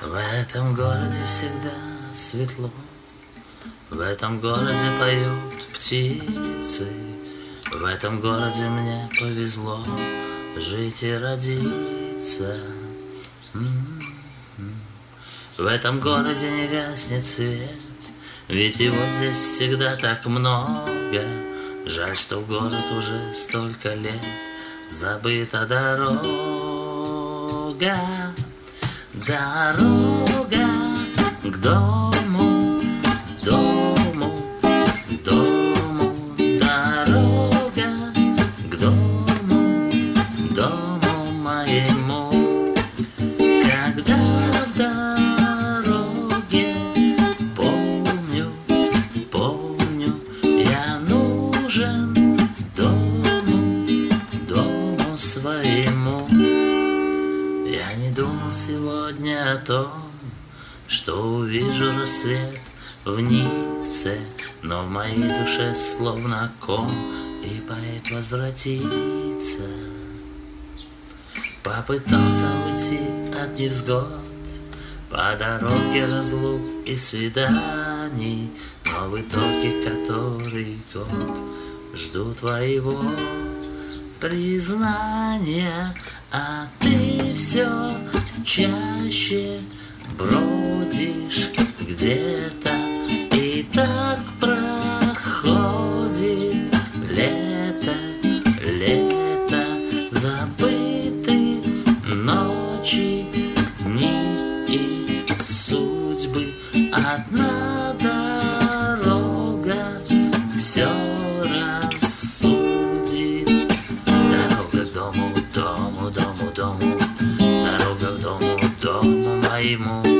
В этом городе всегда светло, в этом городе поют птицы, в этом городе мне повезло жить и родиться. В этом городе не гаснет свет, ведь его здесь всегда так много. Жаль, что в город уже столько лет забыта дорога. Дорога к дому, дому, дому. Дорога к дому, дому моему. Когда в дороге помню, помню, я нужен дому, дому своему. Я не думал сегодня о том, что увижу рассвет в Ницце, но в моей душе словно ком, и поэт возвратится. Попытался уйти от невзгод по дороге разлук и свиданий, но в итоге который год жду твоего признания, а ты все чаще бродишь где-то, и так проходит лето, лето, забыты ночи, дни и судьбы. Одна дорога все рассудит. Дорога к дому, дому, дому, дому. Дорога к дому, дому моему.